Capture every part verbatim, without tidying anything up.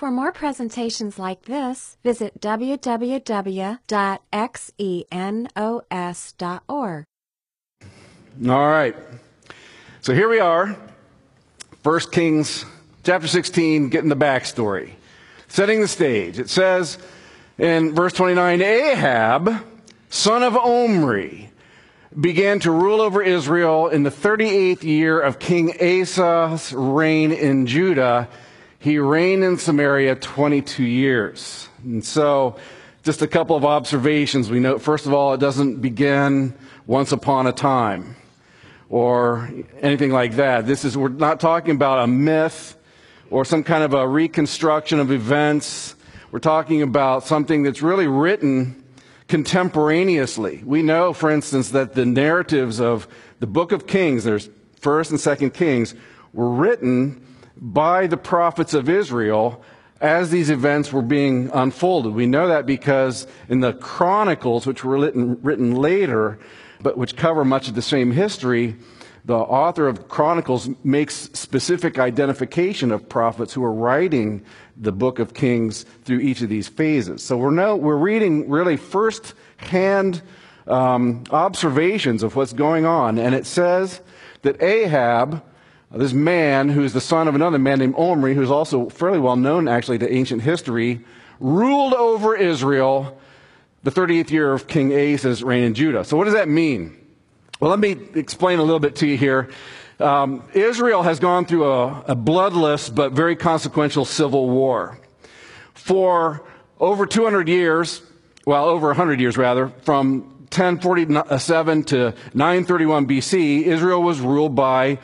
For more presentations like this, visit w w w dot xenos dot org. All right. So here we are, First Kings chapter sixteen, getting the backstory, setting the stage. It says in verse twenty-nine, Ahab, son of Omri, began to rule over Israel in the thirty-eighth year of King Asa's reign in Judah. He reigned in Samaria twenty-two years. And so, just a couple of observations we note. First of all, it doesn't begin once upon a time or anything like that. This is, we're not talking about a myth or some kind of a reconstruction of events. We're talking about something that's really written contemporaneously. We know, for instance, that the narratives of the book of Kings, there's First and Second Kings, were written by the prophets of Israel as these events were being unfolded. We know that because in the Chronicles, which were written, written later, but which cover much of the same history, the author of Chronicles makes specific identification of prophets who are writing the book of Kings through each of these phases. So we're now, we're reading really first-hand um, observations of what's going on. And it says that Ahab, this man who's the son of another man named Omri, who's also fairly well known actually to ancient history, ruled over Israel the thirty-eighth year of King Asa's reign in Judah. So what does that mean? Well, let me explain a little bit to you here. Um, Israel has gone through a, a bloodless but very consequential civil war. For over two hundred years, well, over one hundred years rather, from ten forty-seven to nine thirty-one B C, Israel was ruled by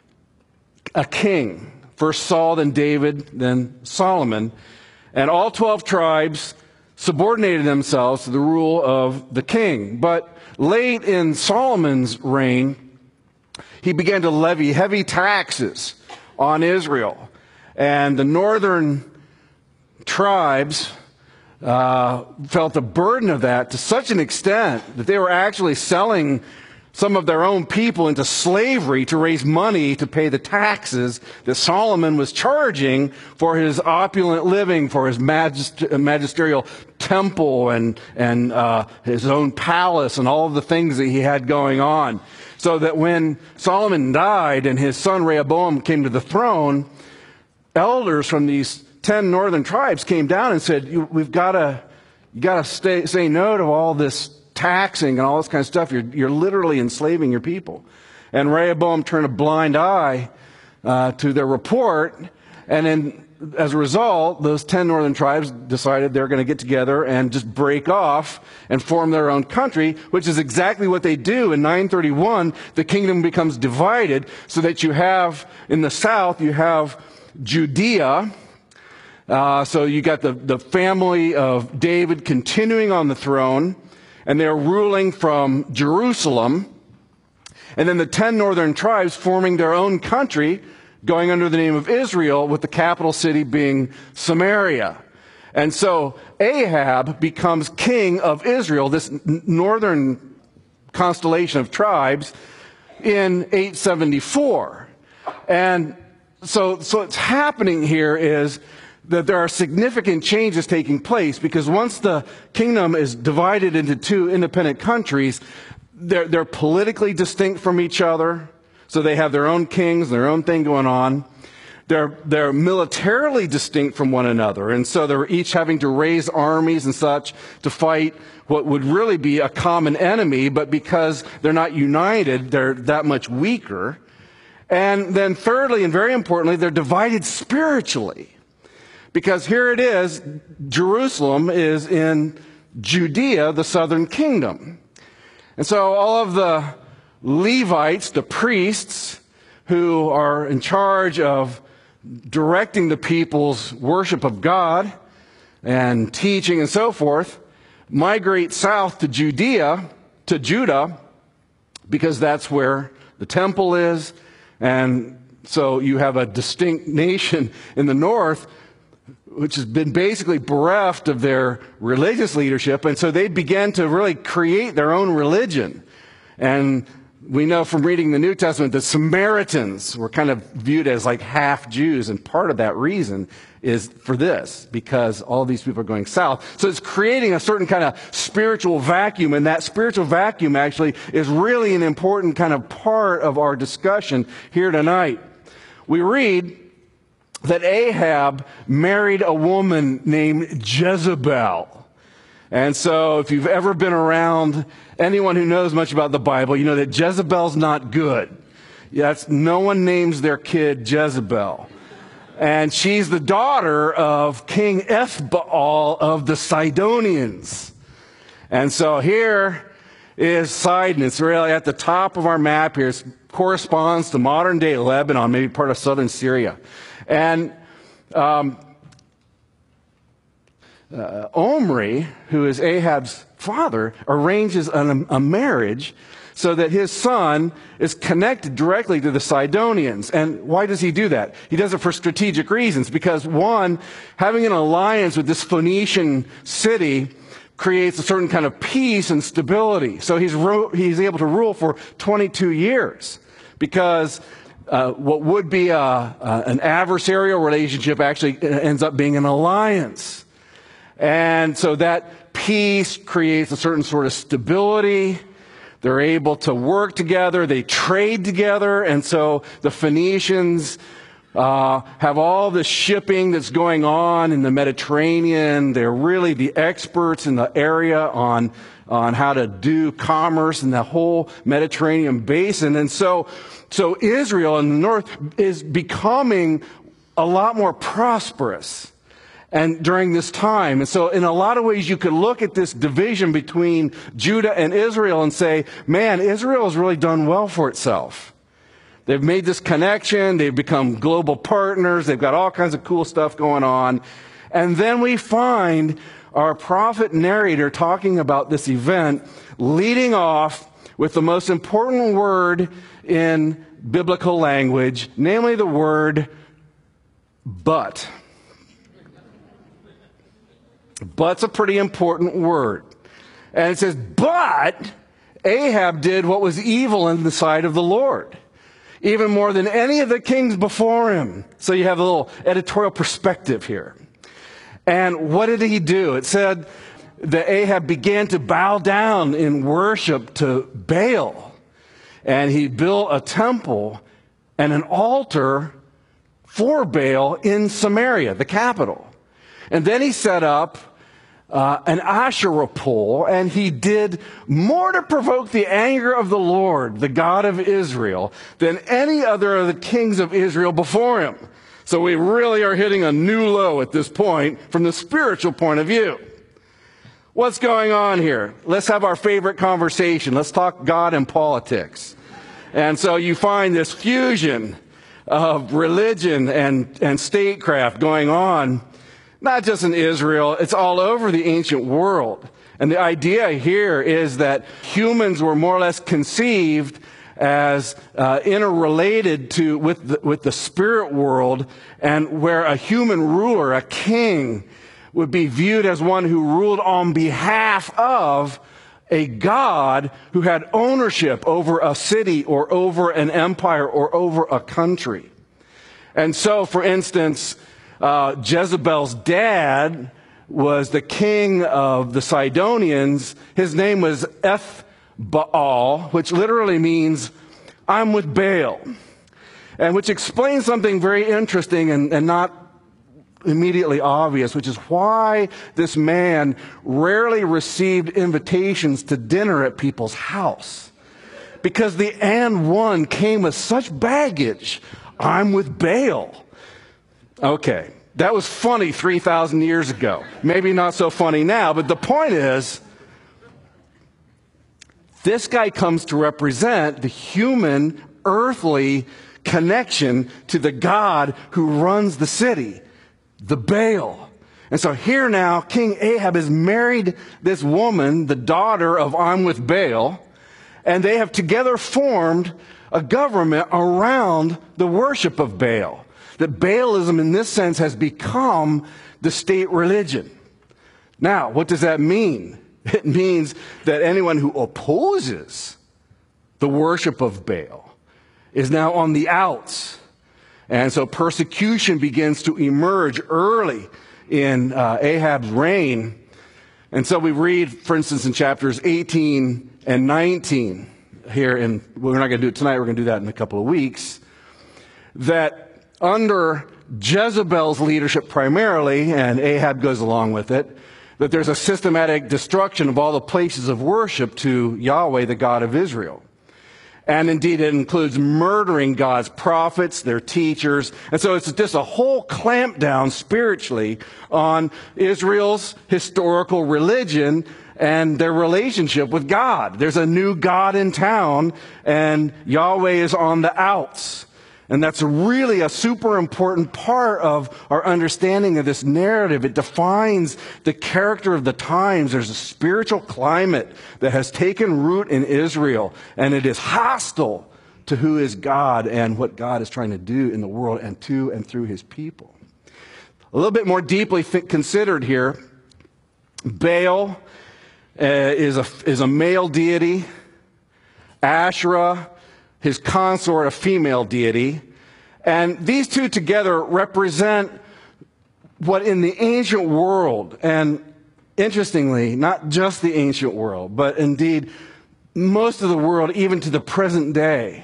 a king. First Saul, then David, then Solomon. And all twelve tribes subordinated themselves to the rule of the king. But late in Solomon's reign, he began to levy heavy taxes on Israel. And the northern tribes uh, felt the burden of that to such an extent that they were actually selling some of their own people into slavery to raise money to pay the taxes that Solomon was charging for his opulent living, for his magist- magisterial temple and, and uh, his own palace and all of the things that he had going on. So that when Solomon died and his son Rehoboam came to the throne, elders from these ten northern tribes came down and said, you, we've got to you got to say no to all this taxing and all this kind of stuff. You're, you're literally enslaving your people. And Rehoboam turned a blind eye uh, to their report. And then as a result, those ten northern tribes decided they're going to get together and just break off and form their own country, which is exactly what they do. In nine thirty-one, the kingdom becomes divided so that you have, in the south, you have Judea. Uh, so you got the, the family of David continuing on the throne, and they're ruling from Jerusalem. And then the ten northern tribes forming their own country, going under the name of Israel, with the capital city being Samaria. And so Ahab becomes king of Israel, this n- northern constellation of tribes, in eight seventy-four. And so, so what's happening here is that there are significant changes taking place, because once the kingdom is divided into two independent countries, they're, they're politically distinct from each other. So they have their own kings, their own thing going on. They're, they're militarily distinct from one another. And so they're each having to raise armies and such to fight what would really be a common enemy. But because they're not united, they're that much weaker. And then thirdly, and very importantly, they're divided spiritually. Because here it is, Jerusalem is in Judea, the southern kingdom. And so all of the Levites, the priests, who are in charge of directing the people's worship of God and teaching and so forth, migrate south to Judea, to Judah, because that's where the temple is. And so you have a distinct nation in the north, which has been basically bereft of their religious leadership. And so they began to really create their own religion. And we know from reading the New Testament that Samaritans were kind of viewed as like half Jews, and part of that reason is for this, because all these people are going south. So it's creating a certain kind of spiritual vacuum, and that spiritual vacuum actually is really an important kind of part of our discussion here tonight. We read that Ahab married a woman named Jezebel. And so if you've ever been around anyone who knows much about the Bible, you know that Jezebel's not good. That's, no one names their kid Jezebel. And she's the daughter of King Ethbaal of the Sidonians. And so here is Sidon. It's really at the top of our map here. It corresponds to modern-day Lebanon, maybe part of southern Syria. And um, uh, Omri, who is Ahab's father, arranges an, a marriage so that his son is connected directly to the Sidonians. And why does he do that? He does it for strategic reasons. Because one, having an alliance with this Phoenician city creates a certain kind of peace and stability. So he's, ro- he's able to rule for twenty-two years. Because uh, what would be a, a, an adversarial relationship actually ends up being an alliance. And so that peace creates a certain sort of stability. They're able to work together. They trade together. And so the Phoenicians uh, have all the shipping that's going on in the Mediterranean. They're really the experts in the area on, on how to do commerce in the whole Mediterranean basin. And so, so Israel in the north is becoming a lot more prosperous. And during this time. And so in a lot of ways you could look at this division between Judah and Israel and say, man, Israel has really done well for itself. They've made this connection. They've become global partners. They've got all kinds of cool stuff going on. And then we find our prophet narrator talking about this event, leading off with the most important word in biblical language, namely the word but. But's a pretty important word. And it says, but Ahab did what was evil in the sight of the Lord, even more than any of the kings before him. So you have a little editorial perspective here. And what did he do? It said that Ahab began to bow down in worship to Baal. And he built a temple and an altar for Baal in Samaria, the capital. And then he set up uh, an Asherah pole, and he did more to provoke the anger of the Lord, the God of Israel, than any other of the kings of Israel before him. So we really are hitting a new low at this point from the spiritual point of view. What's going on here? Let's have our favorite conversation. Let's talk God and politics. And so you find this fusion of religion and, and statecraft going on, not just in Israel, it's all over the ancient world. And the idea here is that humans were more or less conceived as uh, interrelated to with the, with the spirit world, and where a human ruler, a king, would be viewed as one who ruled on behalf of a God who had ownership over a city or over an empire or over a country. And so, for instance, uh, Jezebel's dad was the king of the Sidonians. His name was Ethbaal, which literally means, I'm with Baal. And which explains something very interesting and, and not immediately obvious, which is why this man rarely received invitations to dinner at people's house. Because the and one came with such baggage. I'm with Baal. Okay, that was funny three thousand years ago. Maybe not so funny now, but the point is, this guy comes to represent the human, earthly connection to the God who runs the city, the Baal. And so here now, King Ahab has married this woman, the daughter of I'm with Baal, and they have together formed a government around the worship of Baal. That Baalism, in this sense, has become the state religion. Now, what does that mean? It means that anyone who opposes the worship of Baal is now on the outs. And so persecution begins to emerge early in uh, Ahab's reign. And so we read, for instance, in chapters eighteen and nineteen here, and we're not going to do it tonight, we're going to do that in a couple of weeks, that under Jezebel's leadership primarily, and Ahab goes along with it, that there's a systematic destruction of all the places of worship to Yahweh, the God of Israel. And indeed, it includes murdering God's prophets, their teachers. And so it's just a whole clampdown spiritually on Israel's historical religion and their relationship with God. There's a new God in town, and Yahweh is on the outs. And that's really a super important part of our understanding of this narrative. It defines the character of the times. There's a spiritual climate that has taken root in Israel, and it is hostile to who is God and what God is trying to do in the world and to and through his people. A little bit more deeply considered here, Baal uh, is a, is a male deity. Asherah, his consort, a female deity. And these two together represent what in the ancient world, and interestingly, not just the ancient world, but indeed most of the world, even to the present day,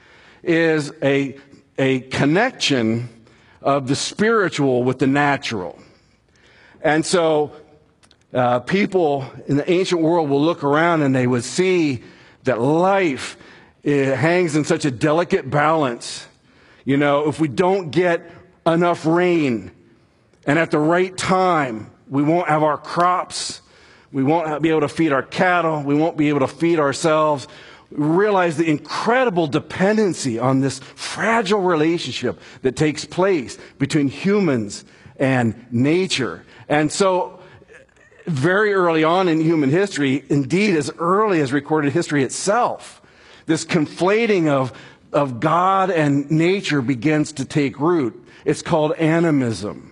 is a, a connection of the spiritual with the natural. And so uh, people in the ancient world will look around and they would see that life it hangs in such a delicate balance. You know, if we don't get enough rain and at the right time, we won't have our crops. We won't be able to feed our cattle. We won't be able to feed ourselves. We realize the incredible dependency on this fragile relationship that takes place between humans and nature. And so very early on in human history, indeed as early as recorded history itself, this conflating of, of God and nature begins to take root. It's called animism,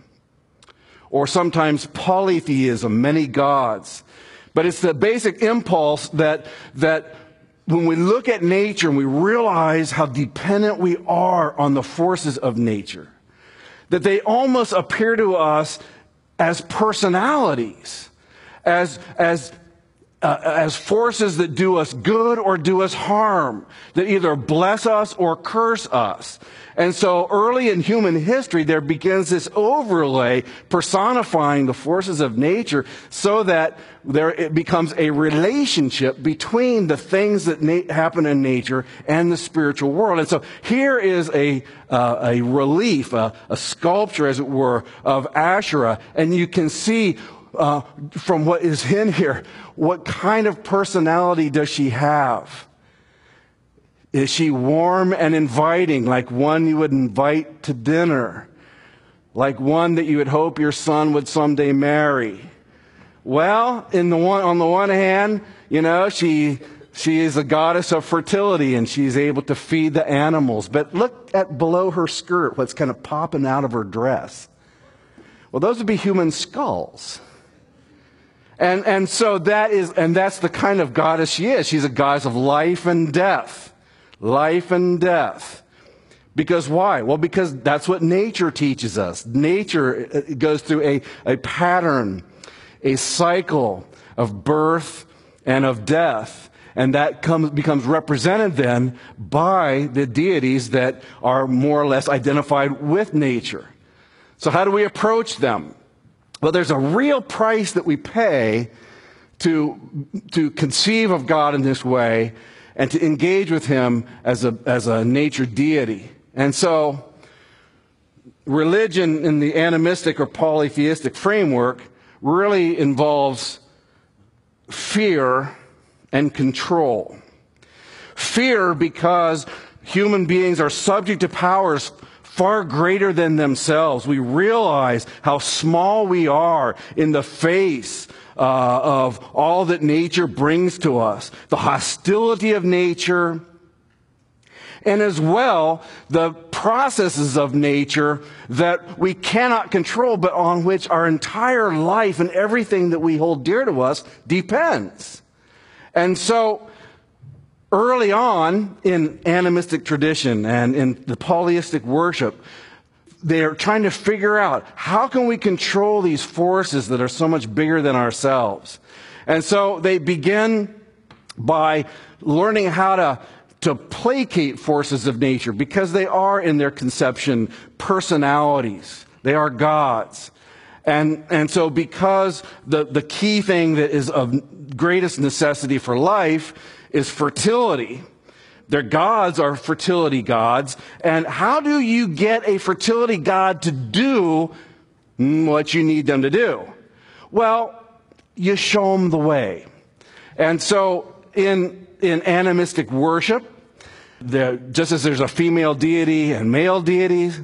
or sometimes polytheism, many gods. But it's the basic impulse that, that when we look at nature and we realize how dependent we are on the forces of nature, that they almost appear to us as personalities, as, as Uh, as forces that do us good or do us harm, that either bless us or curse us. And so early in human history, there begins this overlay personifying the forces of nature so that there it becomes a relationship between the things that na- happen in nature and the spiritual world. And so here is a, uh, a relief, a, a sculpture, as it were, of Asherah, and you can see Uh, from what is in here, what kind of personality does she have? Is she warm and inviting, like one you would invite to dinner? Like one that you would hope your son would someday marry? Well, in the one, on the one hand, you know, she, she is a goddess of fertility and she's able to feed the animals. But look at below her skirt, what's kind of popping out of her dress. Well, those would be human skulls. And, and so that is, and that's the kind of goddess she is. She's a goddess of life and death. Life and death. Because why? Well, because that's what nature teaches us. Nature goes through a, a pattern, a cycle of birth and of death. And that comes, becomes represented then by the deities that are more or less identified with nature. So how do we approach them? Well, there's a real price that we pay to, to conceive of God in this way and to engage with him as a, as a nature deity. And so religion in the animistic or polytheistic framework really involves fear and control. Fear because human beings are subject to powers far greater than themselves. We realize how small we are in the face uh, of all that nature brings to us. The hostility of nature, and as well, the processes of nature that we cannot control, but on which our entire life and everything that we hold dear to us depends. And so, early on in animistic tradition and in the polytheistic worship, they're trying to figure out how can we control these forces that are so much bigger than ourselves. And so they begin by learning how to, to placate forces of nature, because they are in their conception personalities. They are gods. And, and so because the, the key thing that is of greatest necessity for life is fertility, their gods are fertility gods. And how do you get a fertility god to do what you need them to do? Well, you show them the way. And so in, in animistic worship, there, just as there's a female deity and male deities,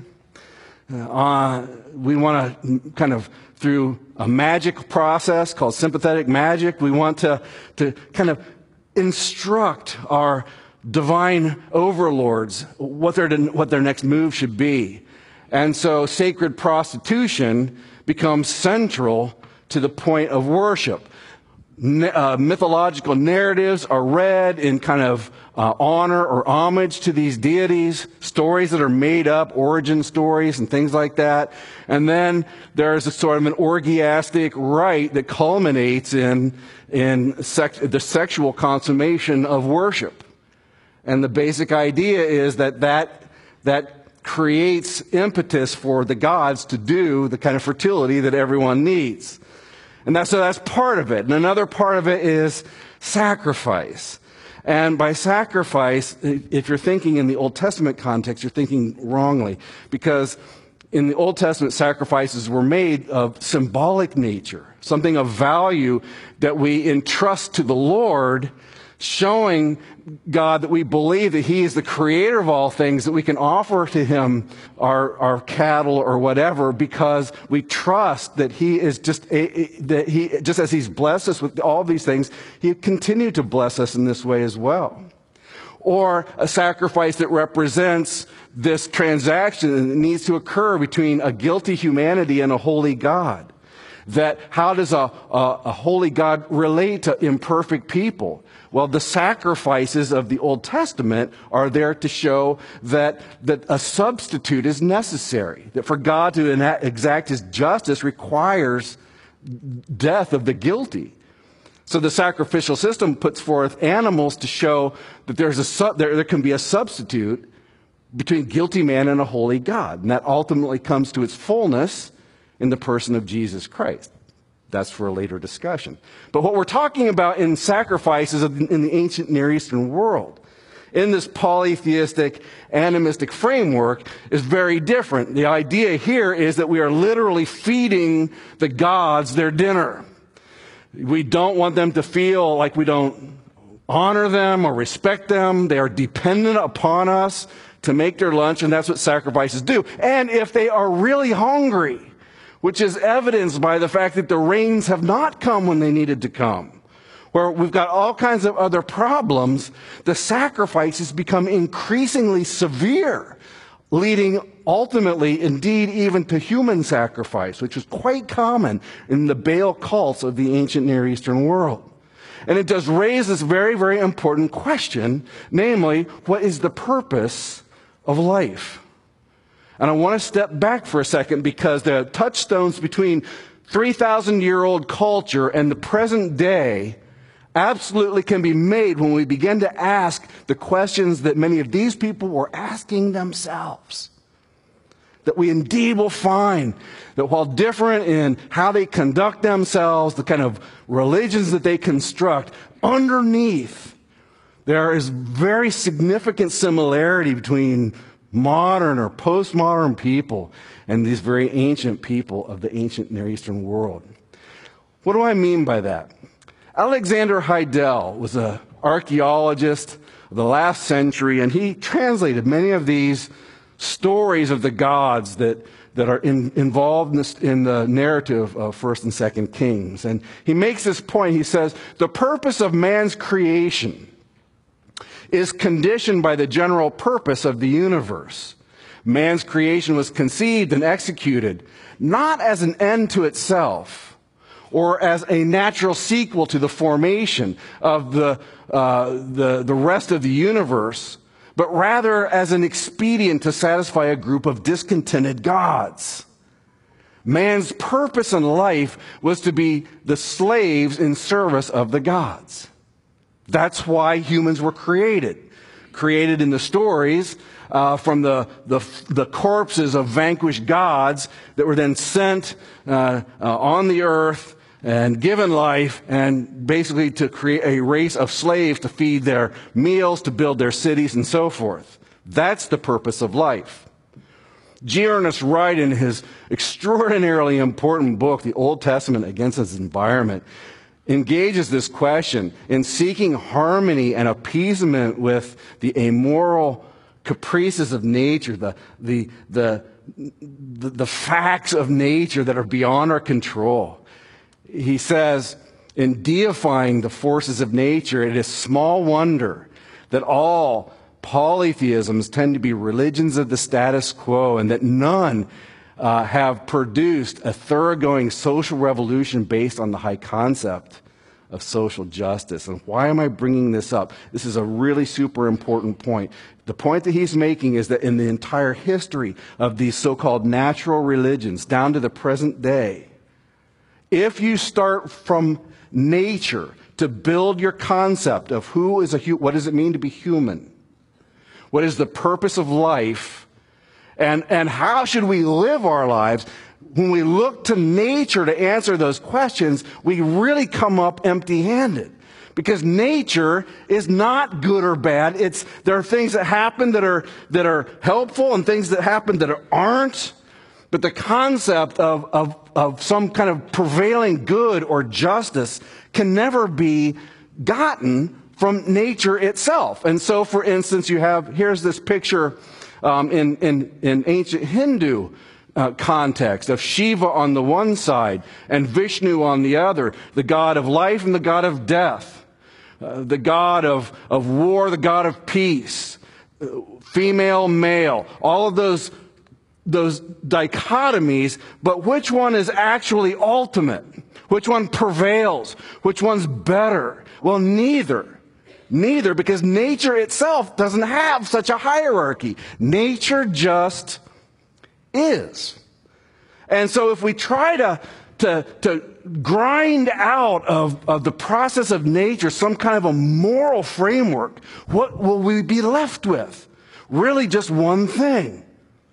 uh, we want to kind of, through a magic process called sympathetic magic, we want to, to kind of instruct our divine overlords what their, what their next move should be. And so sacred prostitution becomes central to the point of worship. Uh, mythological narratives are read in kind of uh, honor or homage to these deities, stories that are made up, origin stories and things like that. And then there's a sort of an orgiastic rite that culminates in, in sex, the sexual consummation of worship. And the basic idea is that that, that creates impetus for the gods to do the kind of fertility that everyone needs. And that's, so that's part of it. And another part of it is sacrifice. And by sacrifice, if you're thinking in the Old Testament context, you're thinking wrongly. Because in the Old Testament, sacrifices were made of symbolic nature, something of value that we entrust to the Lord, showing God that we believe that He is the creator of all things, that we can offer to Him our, our cattle or whatever, because we trust that He is just, a, a, that He, just as He's blessed us with all these things, He'll continue to bless us in this way as well. Or a sacrifice that represents this transaction that needs to occur between a guilty humanity and a holy God. That how does a, a, a holy God relate to imperfect people? Well, the sacrifices of the Old Testament are there to show that, that a substitute is necessary. That for God to enact, exact His justice requires death of the guilty. So the sacrificial system puts forth animals to show that there's a, there, there can be a substitute between guilty man and a holy God. And that ultimately comes to its fullness in the person of Jesus Christ. That's for a later discussion. But what we're talking about in sacrifices in the ancient Near Eastern world, in this polytheistic, animistic framework, is very different. The idea here is that we are literally feeding the gods their dinner. We don't want them to feel like we don't honor them or respect them. They are dependent upon us to make their lunch, and that's what sacrifices do. And if they are really hungry, which is evidenced by the fact that the rains have not come when they needed to come, where we've got all kinds of other problems, the sacrifices become increasingly severe, leading ultimately, indeed, even to human sacrifice, which was quite common in the Baal cults of the ancient Near Eastern world. And it does raise this very, very important question, namely, what is the purpose of life? And I want to step back for a second, because the touchstones between three thousand year old culture and the present day absolutely can be made when we begin to ask the questions that many of these people were asking themselves. That we indeed will find that while different in how they conduct themselves, the kind of religions that they construct, underneath there is very significant similarity between modern or postmodern people and these very ancient people of the ancient Near Eastern world. What do I mean by that? Alexander Heidel was an archaeologist of the last century, and he translated many of these stories of the gods that, that are in, involved in, this, in the narrative of First and Second Kings. And he makes this point. He says, the purpose of man's creation is conditioned by the general purpose of the universe. Man's creation was conceived and executed not as an end to itself or as a natural sequel to the formation of the, uh, the, the rest of the universe, but rather as an expedient to satisfy a group of discontented gods. Man's purpose in life was to be the slaves in service of the gods. That's why humans were created. Created in the stories uh, from the, the, the corpses of vanquished gods that were then sent uh, uh, on the earth and given life, and basically to create a race of slaves to feed their meals, to build their cities, and so forth. That's the purpose of life. G. Ernest Wright, in his extraordinarily important book, The Old Testament Against Its Environment, engages this question in seeking harmony and appeasement with the amoral caprices of nature, the, the, the, the, the facts of nature that are beyond our control. He says, in deifying the forces of nature, it is small wonder that all polytheisms tend to be religions of the status quo, and that none uh, have produced a thoroughgoing social revolution based on the high concept of social justice. And why am I bringing this up? This is a really super important point. The point that he's making is that in the entire history of these so-called natural religions down to the present day, if you start from nature to build your concept of who is a hu- what does it mean to be human, what is the purpose of life, and, and how should we live our lives, when we look to nature to answer those questions, we really come up empty-handed. Because nature is not good or bad. It's, there are things that happen that are, that are helpful and things that happen that aren't. But the concept of, of, of some kind of prevailing good or justice can never be gotten from nature itself. And so, for instance, you have, here's this picture um, in, in, in ancient Hindu uh, context of Shiva on the one side and Vishnu on the other, the god of life and the god of death, uh, the god of, of war, the god of peace, uh, female, male, all of those those dichotomies, but which one is actually ultimate? Which one prevails? Which one's better? Well, neither. Neither, because nature itself doesn't have such a hierarchy. Nature just is. And so if we try to, to, to grind out of, of the process of nature some kind of a moral framework, what will we be left with? Really just one thing.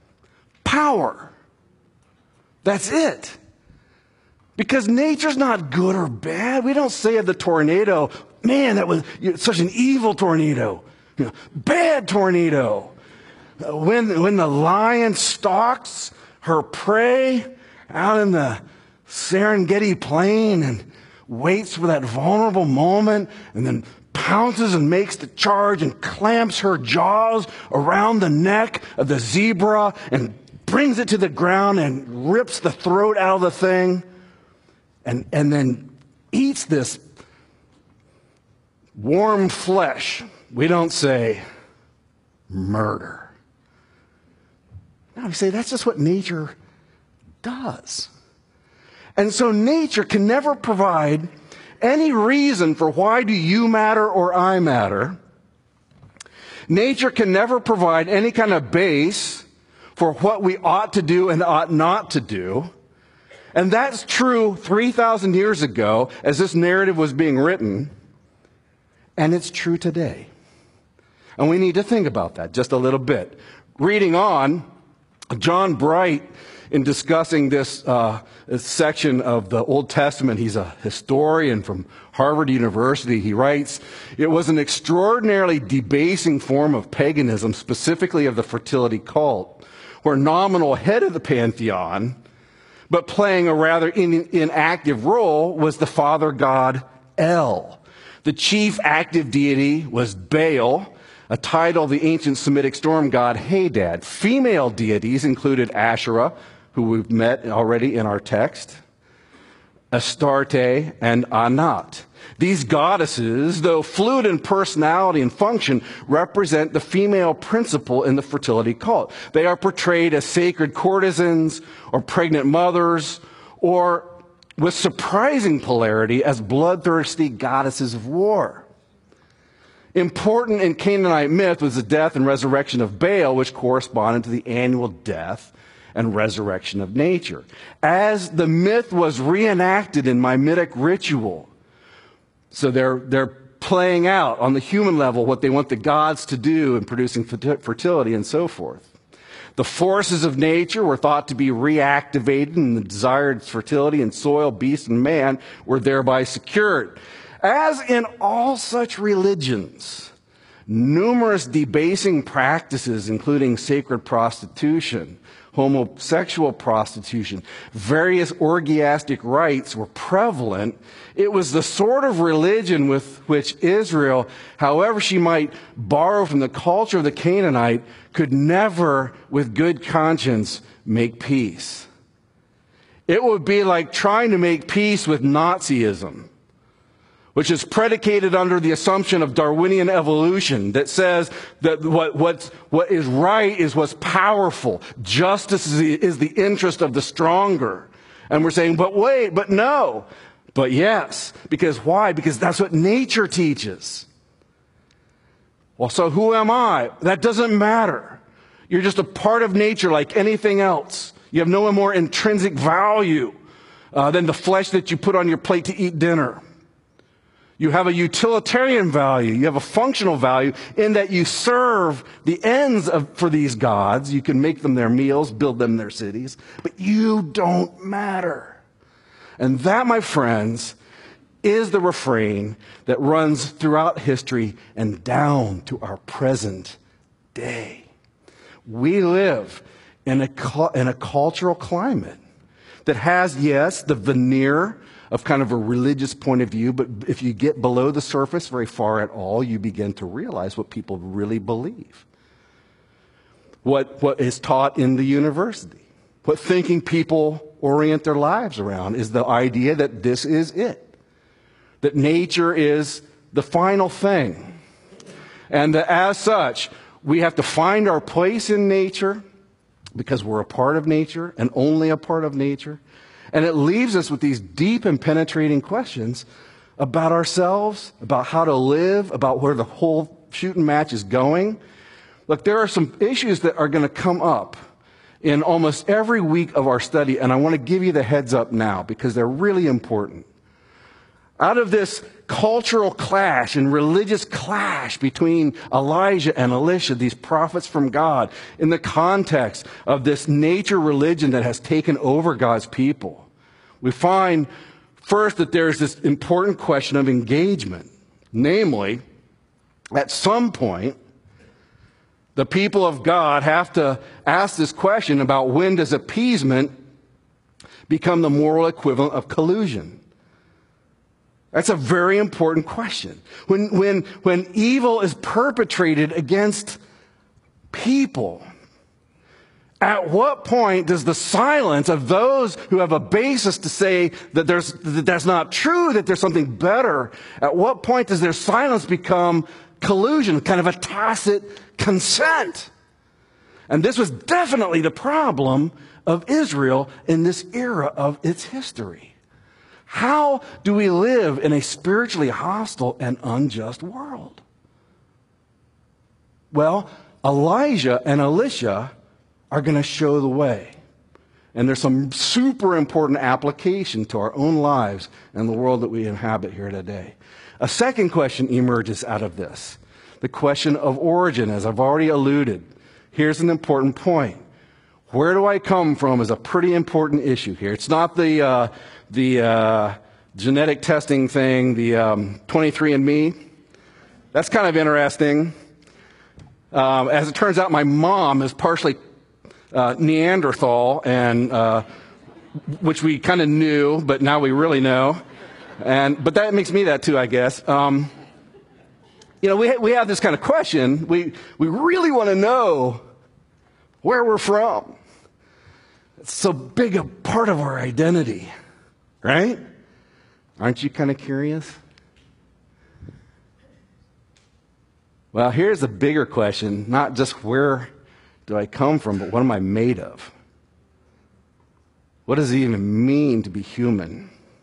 Power. That's it. Because nature's not good or bad. We don't say of the tornado, man, that was such an evil tornado. You know, bad tornado. When, when the lion stalks her prey out in the Serengeti plain and waits for that vulnerable moment and then pounces and makes the charge and clamps her jaws around the neck of the zebra and brings it to the ground and rips the throat out of the thing and, and then eats this warm flesh. We don't say murder. No, we say that's just what nature does. And so nature can never provide any reason for why do you matter or I matter. Nature can never provide any kind of base for what we ought to do and ought not to do. And that's true three thousand years ago as this narrative was being written. And it's true today. And we need to think about that just a little bit. Reading on, John Bright, in discussing this, uh, this section of the Old Testament, he's a historian from Harvard University. He writes, it was an extraordinarily debasing form of paganism, specifically of the fertility cult, where nominal head of the pantheon, but playing a rather in, inactive role, was the father god El. The chief active deity was Baal, a title the ancient Semitic storm god Hadad. Female deities included Asherah, who we've met already in our text, Astarte, and Anat. These goddesses, though fluid in personality and function, represent the female principle in the fertility cult. They are portrayed as sacred courtesans or pregnant mothers or with surprising polarity as bloodthirsty goddesses of war. Important in Canaanite myth was the death and resurrection of Baal, which corresponded to the annual death and resurrection of nature. As the myth was reenacted in mimetic ritual, so they're, they're playing out on the human level what they want the gods to do in producing fertility and so forth. The forces of nature were thought to be reactivated, and the desired fertility in soil, beast, and man were thereby secured. As in all such religions, numerous debasing practices, including sacred prostitution, homosexual prostitution, various orgiastic rites were prevalent. It was the sort of religion with which Israel, however she might borrow from the culture of the Canaanite, could never, with good conscience, make peace. It would be like trying to make peace with Nazism, which is predicated under the assumption of Darwinian evolution that says that what, what's, what is right is what's powerful. Justice is the, is the interest of the stronger. And we're saying, but wait, but no, but yes. Because why? Because that's what nature teaches. Well, so who am I? That doesn't matter. You're just a part of nature like anything else. You have no more intrinsic value uh, than the flesh that you put on your plate to eat dinner. You have a utilitarian value. You have a functional value in that you serve the ends of, for these gods. You can make them their meals, build them their cities, but you don't matter. And that, my friends, is the refrain that runs throughout history and down to our present day. We live in a, in a cultural climate that has, yes, the veneer of kind of a religious point of view, but if you get below the surface very far at all, you begin to realize what people really believe. What, what is taught in the university. What thinking people orient their lives around is the idea that this is it. That nature is the final thing. And that as such, we have to find our place in nature because we're a part of nature and only a part of nature. And it leaves us with these deep and penetrating questions about ourselves, about how to live, about where the whole shooting match is going. Look, there are some issues that are going to come up in almost every week of our study, and I want to give you the heads up now because they're really important. Out of this cultural clash and religious clash between Elijah and Elisha, these prophets from God, in the context of this nature religion that has taken over God's people, we find first that there's this important question of engagement. Namely, at some point, the people of God have to ask this question about when does appeasement become the moral equivalent of collusion? That's a very important question. When, when, when evil is perpetrated against people, at what point does the silence of those who have a basis to say that, there's, that that's not true, that there's something better, at what point does their silence become collusion, kind of a tacit consent? And this was definitely the problem of Israel in this era of its history. How do we live in a spiritually hostile and unjust world? Well, Elijah and Elisha are going to show the way. And there's some super important application to our own lives and the world that we inhabit here today. A second question emerges out of this. The question of origin, as I've already alluded. Here's an important point. Where do I come from is a pretty important issue here. It's not the... Uh, The uh, genetic testing thing, the um, twenty-three and me. That's kind of interesting. Um, as it turns out, my mom is partially uh, Neanderthal, and uh, which we kind of knew, but now we really know. And but that makes me that too, I guess. Um, you know, we ha- we have this kind of question. We we really want to know where we're from. It's so big a part of our identity. Right? Aren't you kind of curious? Well, here's a bigger question. Not just where do I come from, but what am I made of? What does it even mean to be human?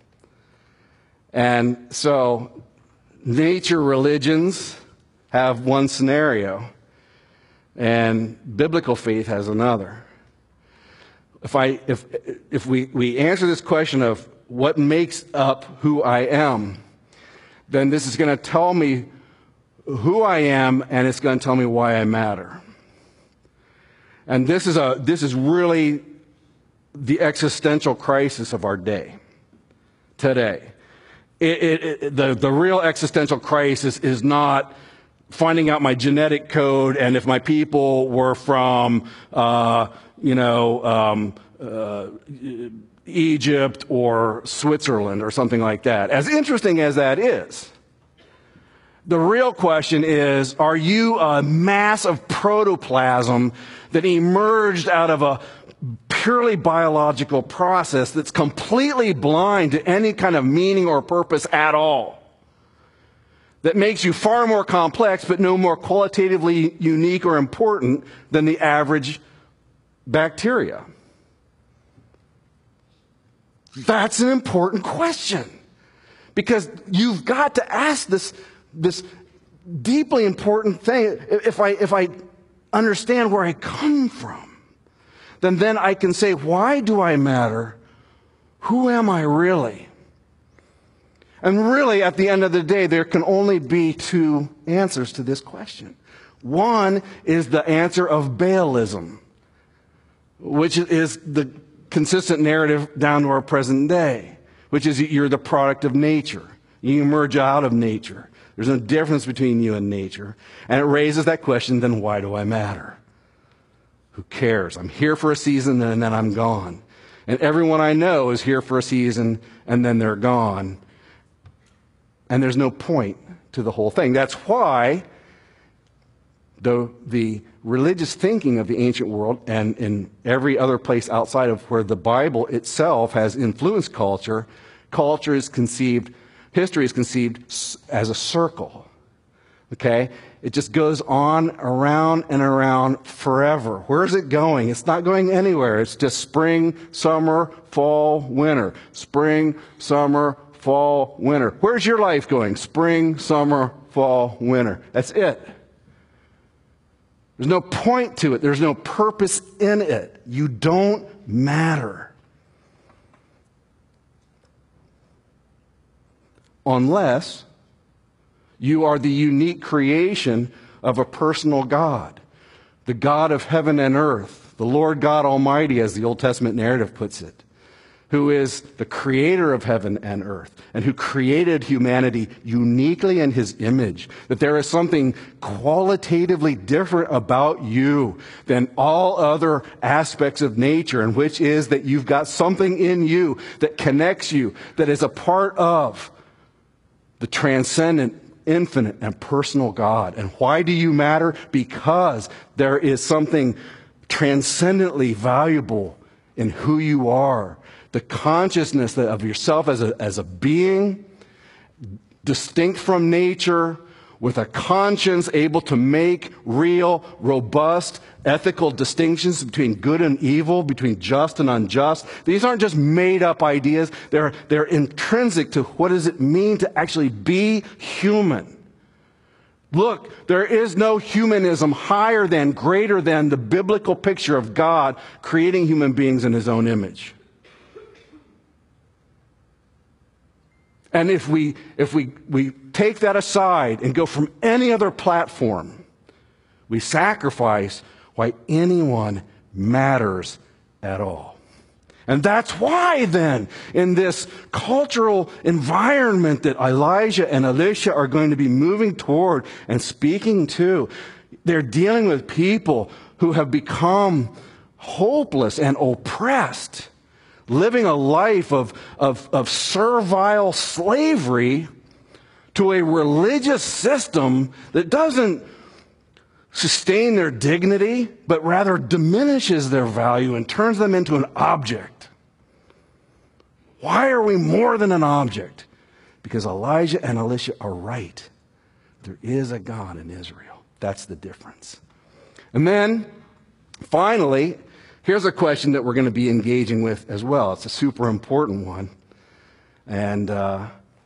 And so nature religions have one scenario, and biblical faith has another. If I if if we, we answer this question of what makes up who I am, then this is going to tell me who I am, and it's going to tell me why I matter. And this is a this is really the existential crisis of our day today. It, it, it, the the real existential crisis is not finding out my genetic code and if my people were from uh, you know um, uh, Egypt or Switzerland or something like that. As interesting as that is, the real question is, are you a mass of protoplasm that emerged out of a purely biological process that's completely blind to any kind of meaning or purpose at all? That makes you far more complex, but no more qualitatively unique or important than the average bacteria? That's an important question, because you've got to ask this this deeply important thing. If I if I understand where I come from, then then I can say, why do I matter? Who am I really? And really, at the end of the day, there can only be two answers to this question. One is the answer of Baalism, which is the consistent narrative down to our present day, which is you're the product of nature. You emerge out of nature. There's no difference between you and nature. And it raises that question, then why do I matter? Who cares? I'm here for a season and then I'm gone. And everyone I know is here for a season and then they're gone. And there's no point to the whole thing. That's why the, the religious thinking of the ancient world and in every other place outside of where the Bible itself has influenced culture, culture is conceived, history is conceived as a circle. Okay? It just goes on around and around forever. Where's it going? It's not going anywhere. It's just spring, summer, fall, winter. Spring, summer, fall, winter. Where's your life going? Spring, summer, fall, winter. That's it. There's no point to it. There's no purpose in it. You don't matter. Unless you are the unique creation of a personal God, the God of heaven and earth, the Lord God Almighty, as the Old Testament narrative puts it, who is the creator of heaven and earth, and who created humanity uniquely in his image. That there is something qualitatively different about you than all other aspects of nature, and which is that you've got something in you that connects you, that is a part of the transcendent, infinite, and personal God. And why do you matter? Because there is something transcendently valuable in who you are. The consciousness of yourself as a, as a being, distinct from nature, with a conscience able to make real, robust, ethical distinctions between good and evil, between just and unjust. These aren't just made-up ideas. They're, they're intrinsic to what does it mean to actually be human. Look, there is no humanism higher than, greater than the biblical picture of God creating human beings in his own image. And if we if we, we take that aside and go from any other platform, we sacrifice why anyone matters at all. And that's why then, in this cultural environment that Elijah and Elisha are going to be moving toward and speaking to, they're dealing with people who have become hopeless and oppressed, living a life of, of, of servile slavery to a religious system that doesn't sustain their dignity, but rather diminishes their value and turns them into an object. Why are we more than an object? Because Elijah and Elisha are right. There is a God in Israel. That's the difference. And then, finally, here's a question that we're going to be engaging with as well. It's a super important one. And uh,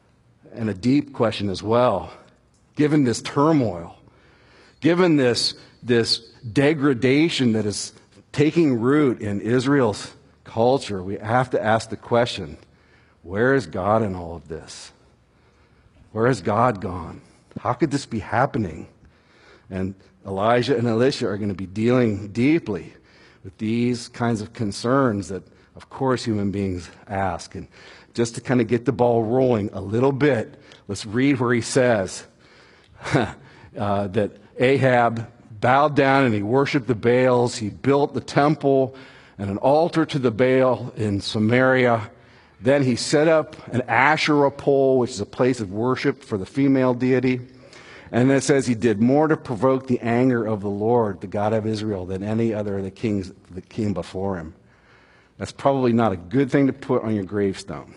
and a deep question as well. Given this turmoil, given this, this degradation that is taking root in Israel's culture, we have to ask the question, where is God in all of this? Where has God gone? How could this be happening? And Elijah and Elisha are going to be dealing deeply with these kinds of concerns that, of course, human beings ask. And just to kind of get the ball rolling a little bit, let's read where he says uh, that Ahab bowed down and he worshiped the Baals. He built the temple and an altar to the Baal in Samaria. Then he set up an Asherah pole, which is a place of worship for the female deity. And then it says he did more to provoke the anger of the Lord, the God of Israel, than any other of the kings that came before him. That's probably not a good thing to put on your gravestone.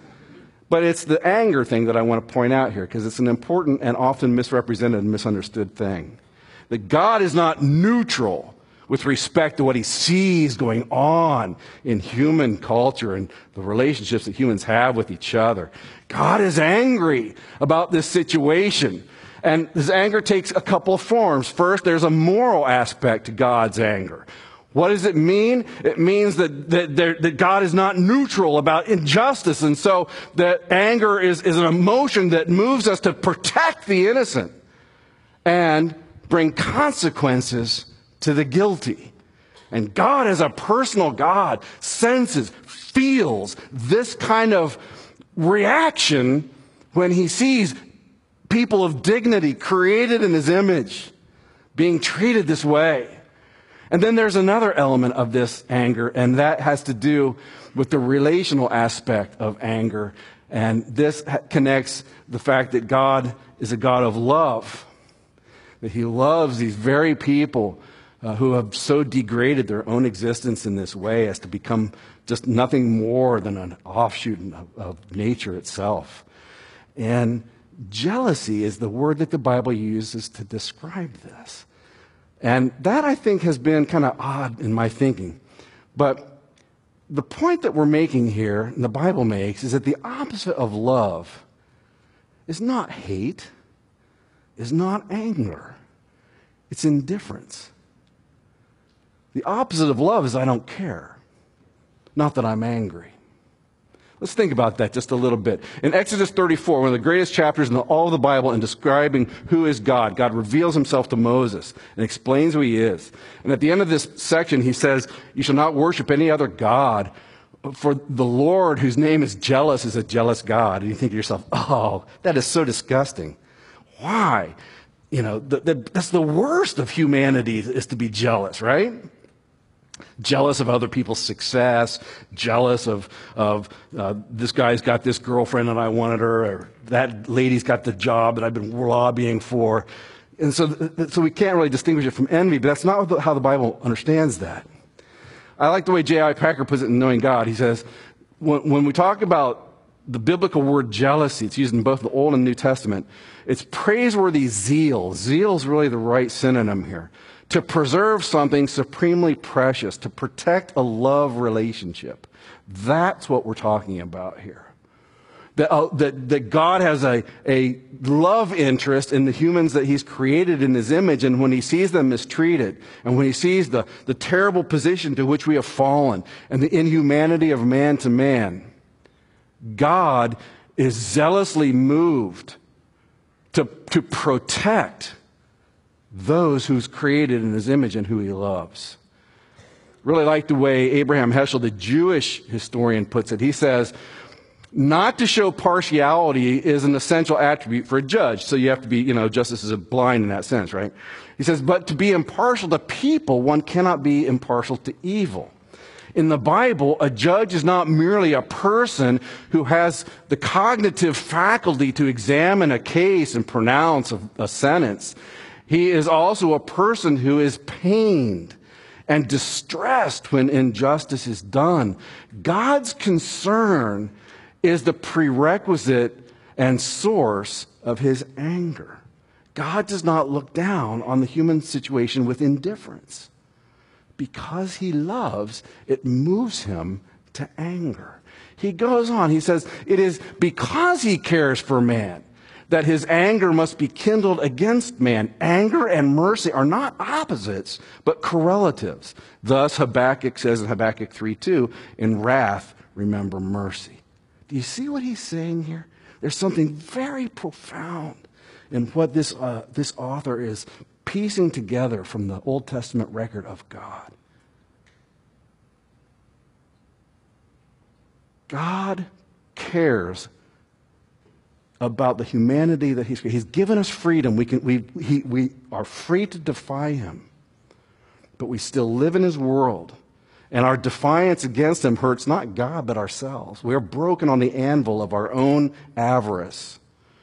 But it's the anger thing that I want to point out here, because it's an important and often misrepresented and misunderstood thing. That God is not neutral with respect to what he sees going on in human culture and the relationships that humans have with each other. God is angry about this situation. And his anger takes a couple of forms. First, there's a moral aspect to God's anger. What does it mean? It means that, that, that God is not neutral about injustice. And so that anger is, is an emotion that moves us to protect the innocent and bring consequences to the guilty. And God, as a personal God, senses, feels this kind of reaction when he sees people of dignity created in his image being treated this way. And then there's another element of this anger, and that has to do with the relational aspect of anger. And this connects the fact that God is a God of love, that he loves these very people uh, who have so degraded their own existence in this way as to become just nothing more than an offshoot of, of nature itself. And jealousy is the word that the Bible uses to describe this. And that, I think, has been kind of odd in my thinking. But the point that we're making here, and the Bible makes, is that the opposite of love is not hate, is not anger. It's indifference. The opposite of love is I don't care, not that I'm angry. Let's think about that just a little bit. In Exodus thirty-four, one of the greatest chapters in all of the Bible in describing who is God, God reveals himself to Moses and explains who he is. And at the end of this section, he says, you shall not worship any other God, for the Lord, whose name is jealous, is a jealous God. And you think to yourself, oh, that is so disgusting. Why? You know, the, the, that's the worst of humanity, is to be jealous, right? Jealous of other people's success, jealous of, of uh, this guy's got this girlfriend and I wanted her, or that lady's got the job that I've been lobbying for. And so, so we can't really distinguish it from envy, but that's not how the Bible understands that. I like the way J I Packer puts it in Knowing God. He says, when, when we talk about the biblical word jealousy, it's used in both the Old and New Testament, it's praiseworthy zeal. Zeal is really the right synonym here. To preserve something supremely precious, to protect a love relationship. That's what we're talking about here. That, uh, that, that God has a, a love interest in the humans that he's created in his image, and when he sees them mistreated, and when he sees the, the terrible position to which we have fallen, and the inhumanity of man to man, God is zealously moved to, to protect those who's created in his image and who he loves. Really like the way Abraham Heschel, the Jewish historian, puts it. He says, not to show partiality is an essential attribute for a judge. So you have to be, you know, justice is blind in that sense, right? He says, but to be impartial to people, one cannot be impartial to evil. In the Bible, a judge is not merely a person who has the cognitive faculty to examine a case and pronounce a, a sentence. He is also a person who is pained and distressed when injustice is done. God's concern is the prerequisite and source of his anger. God does not look down on the human situation with indifference. Because he loves, it moves him to anger. He goes on. He says, it is because he cares for man that his anger must be kindled against man. Anger and mercy are not opposites, but correlatives. Thus, Habakkuk says in Habakkuk three two, in wrath, remember mercy. Do you see what he's saying here? There's something very profound in what this, uh, this author is piecing together from the Old Testament record of God. God cares about the humanity that he's He's given us freedom. We, can, we, he, we are free to defy him, but we still live in his world. And our defiance against him hurts not God, but ourselves. We are broken on the anvil of our own avarice,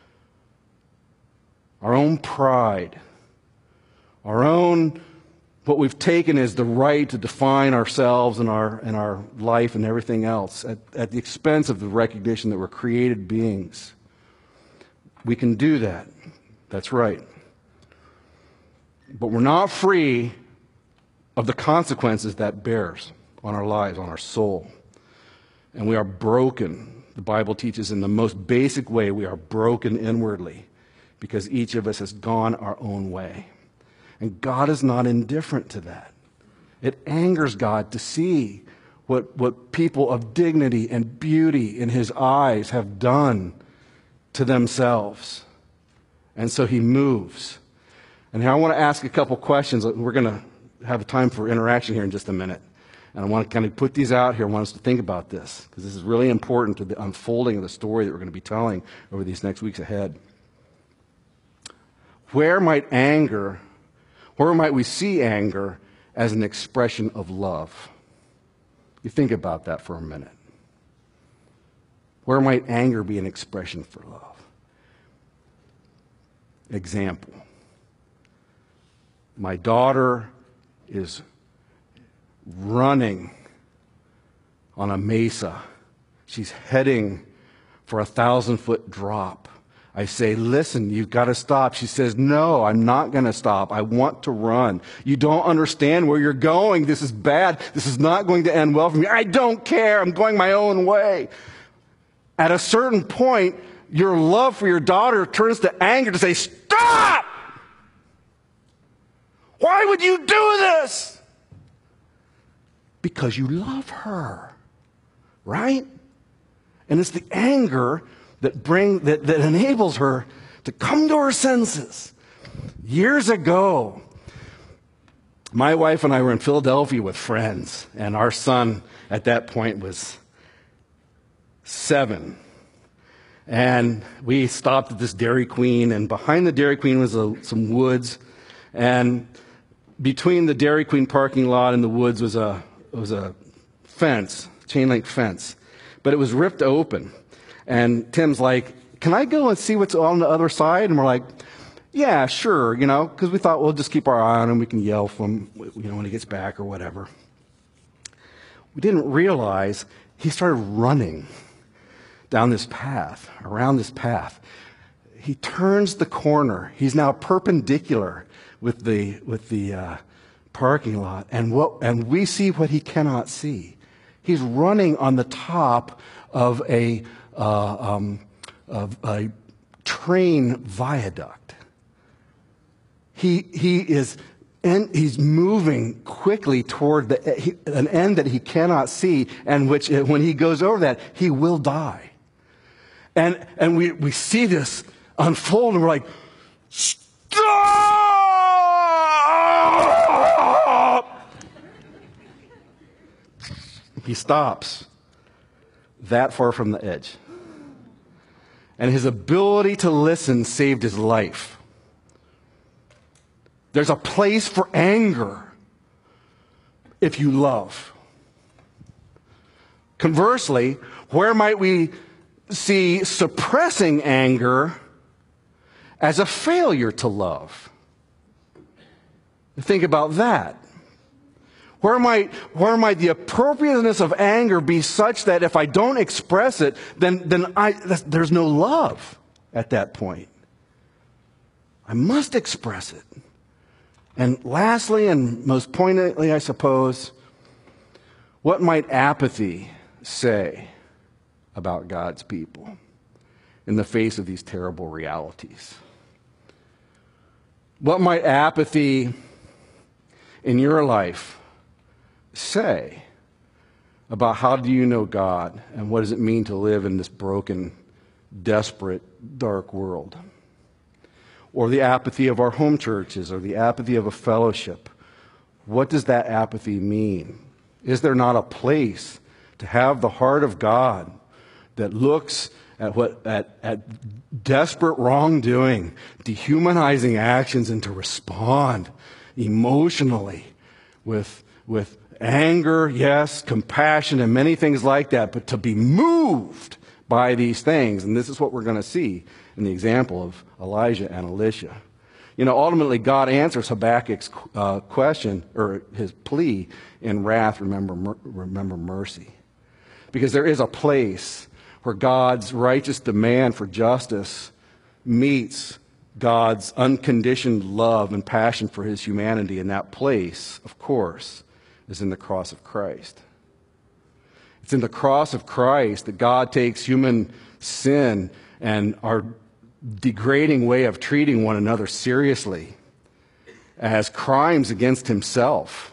our own pride, our own, what we've taken as the right to define ourselves and our, and our life and everything else at, at the expense of the recognition that we're created beings. We can do that. That's right. But we're not free of the consequences that bears on our lives, on our soul. And we are broken. The Bible teaches in the most basic way, we are broken inwardly because each of us has gone our own way. And God is not indifferent to that. It angers God to see what, what people of dignity and beauty in his eyes have done to themselves. And so he moves. And here I want to ask a couple questions. We're going to have a time for interaction here in just a minute. And I want to kind of put these out here. I want us to think about this, because this is really important to the unfolding of the story that we're going to be telling over these next weeks ahead. Where might anger, where might we see anger as an expression of love? You think about that for a minute. Where might anger be an expression for love? Example. My daughter is running on a mesa. She's heading for a thousand-foot drop. I say, listen, you've got to stop. She says, no, I'm not going to stop. I want to run. You don't understand where you're going. This is bad. This is not going to end well for me. I don't care. I'm going my own way. At a certain point, your love for your daughter turns to anger to say, stop! Why would you do this? Because you love her, right? And it's the anger that bring that, that enables her to come to her senses. Years ago, my wife and I were in Philadelphia with friends, and our son at that point was seven. And we stopped at this Dairy Queen, and behind the Dairy Queen was a, some woods, and between the Dairy Queen parking lot and the woods was a was a fence, chain link fence, but it was ripped open. And Tim's like, "Can I go and see what's on the other side?" And we're like, "Yeah, sure," you know, because we thought we'll just keep our eye on him. We can yell from you know when he gets back or whatever. We didn't realize he started running down this path, around this path. He turns the corner. He's now perpendicular with the with the uh, parking lot, and what and we see what he cannot see. He's running on the top of a uh, um, of a train viaduct. He he is and he's moving quickly toward the he, an end that he cannot see, and which when he goes over that, he will die. And and we we see this unfold, and we're like, stop! He stops that far from the edge. And his ability to listen saved his life. There's a place for anger if you love. Conversely, where might we see suppressing anger as a failure to love? Think about that. Where might, where might the appropriateness of anger be such that if I don't express it, then, then I, there's no love at that point? I must express it. And lastly, and most poignantly, I suppose, what might apathy say about God's people in the face of these terrible realities? What might apathy in your life say about how do you know God and what does it mean to live in this broken, desperate, dark world? Or the apathy of our home churches, or the apathy of a fellowship. What does that apathy mean? Is there not a place to have the heart of God that looks at what at, at desperate wrongdoing, dehumanizing actions, and to respond emotionally with, with anger, yes, compassion, and many things like that, but to be moved by these things? And this is what we're going to see in the example of Elijah and Elisha. You know, ultimately, God answers Habakkuk's uh, question, or his plea, in wrath, remember, mer- remember mercy. Because there is a place where God's righteous demand for justice meets God's unconditioned love and passion for his humanity. And that place, of course, is in the cross of Christ. It's in the cross of Christ that God takes human sin and our degrading way of treating one another seriously as crimes against himself.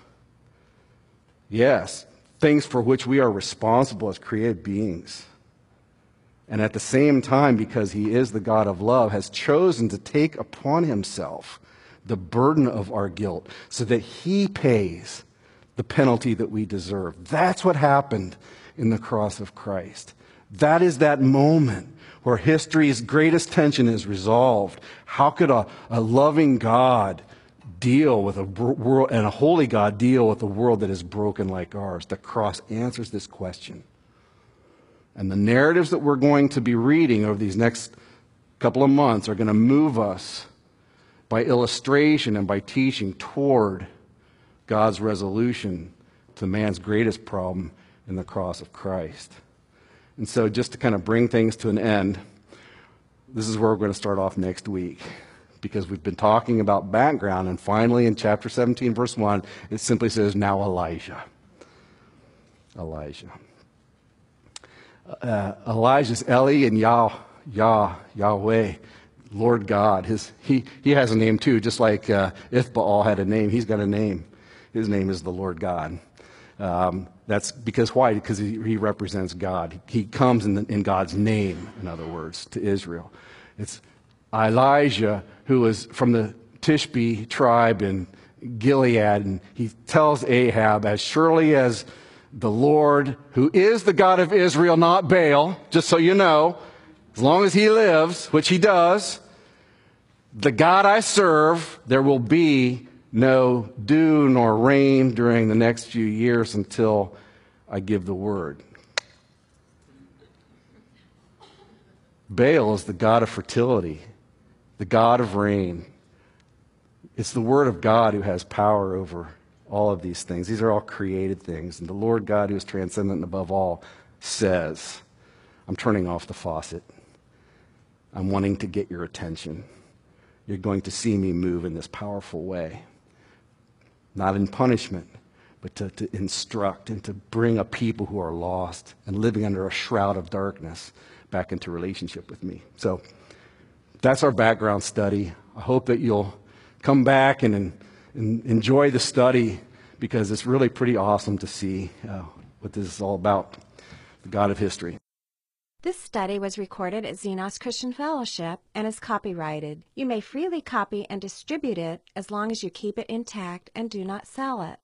Yes, things for which we are responsible as created beings. And at the same time, because he is the God of love, has chosen to take upon himself the burden of our guilt so that he pays the penalty that we deserve. That's what happened in the cross of Christ. That is that moment where history's greatest tension is resolved. How could a, a loving God deal with a world, and a holy God deal with a world that is broken like ours? The cross answers this question. And the narratives that we're going to be reading over these next couple of months are going to move us by illustration and by teaching toward God's resolution to man's greatest problem in the cross of Christ. And so just to kind of bring things to an end, this is where we're going to start off next week, because we've been talking about background, and finally in chapter seventeen, verse one, it simply says, now Elijah. Elijah. Uh, Elijah's Eli and Yah, Yah, Yahweh, Lord God. His, he, he has a name too, just like uh, Ithbaal had a name. He's got a name. His name is the Lord God. Um, that's because why? Because he, he represents God. He, he comes in, the, in God's name, in other words, to Israel. It's Elijah, who is from the Tishbe tribe in Gilead, and he tells Ahab, as surely as the Lord, who is the God of Israel, not Baal, just so you know, as long as he lives, which he does, the God I serve, there will be no dew nor rain during the next few years until I give the word. Baal is the god of fertility, the god of rain. It's the word of God who has power over all of these things. These are all created things. And the Lord God, who is transcendent and above all, says, I'm turning off the faucet. I'm wanting to get your attention. You're going to see me move in this powerful way. Not in punishment, but to, to instruct and to bring a people who are lost and living under a shroud of darkness back into relationship with me. So that's our background study. I hope that you'll come back and, and enjoy the study, because it's really pretty awesome to see uh, what this is all about, the God of history. This study was recorded at Xenos Christian Fellowship and is copyrighted. You may freely copy and distribute it as long as you keep it intact and do not sell it.